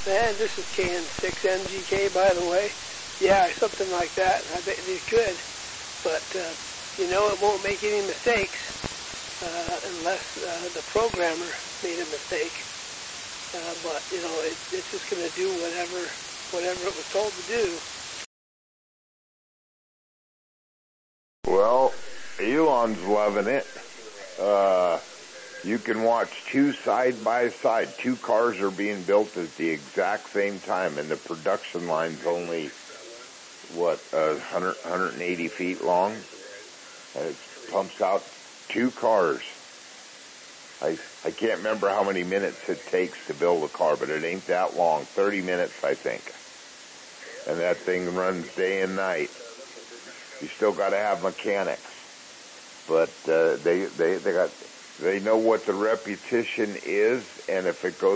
Man, this is KN6MGK, by the way. Yeah, something like that. I bet they could. But, it won't make any mistakes unless the programmer made a mistake. But, it's just going to do whatever it was told to do. Well, Elon's loving it. You can watch two side by side. Two cars are being built at the exact same time, and the production line's only, 180 feet long? It pumps out two cars. I can't remember how many minutes it takes to build a car, but it ain't that long. 30 minutes, I think. And that thing runs day and night. You still got to have mechanics, but they know what the repetition is, and if it goes